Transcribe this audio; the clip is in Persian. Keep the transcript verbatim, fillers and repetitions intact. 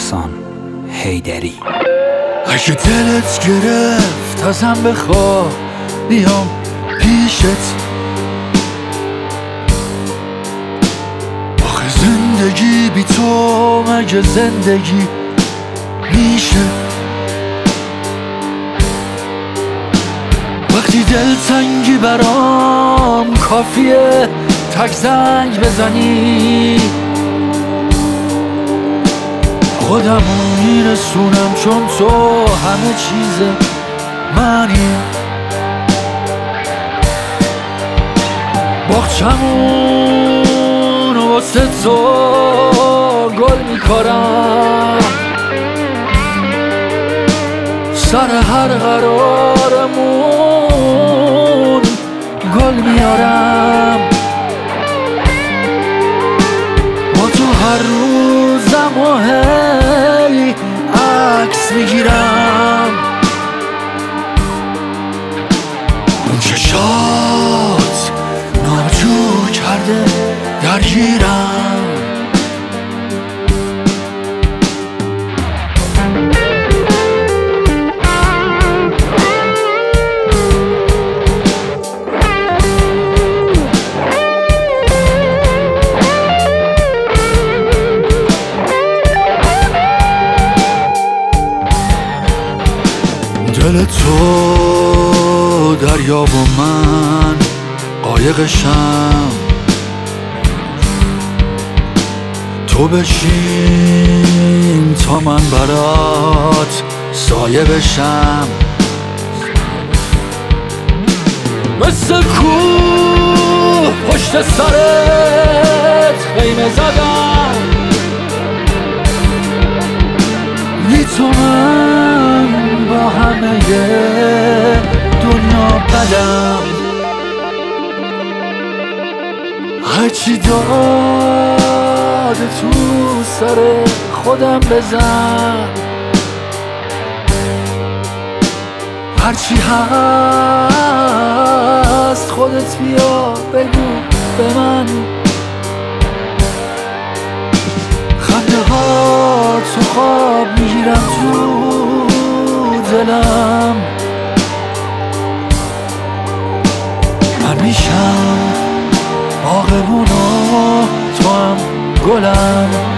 احسان حیدری. اگه دلت گرفت ازم بخوا بیام پیشت، آخه زندگی بی تو مگه زندگی میشه؟ وقتی دلتنگی برام کافیه تک زنگ بزنی، خودمو میرسونم چون تو همه چیز منی. باغچمون واسه تو گل میکارم، سر هر قرارمون گل میارم. با تو هر روزم و هی عکس میگیرم، اون چشات ناجور کرده درگیرم. دل تو دریا و من قایقشم، تو بشین تا من برات سایه بشم. مثل کوه پشت سرت خیمه زدم، بی تو من با همه دنیا بدم. هرچی داد تو سر خودم بزن، هرچی هست خودت بیا بگو به من. خنده ها تو خواب میگیرم تو دلم، من میشم باغبون و تو هم گلم.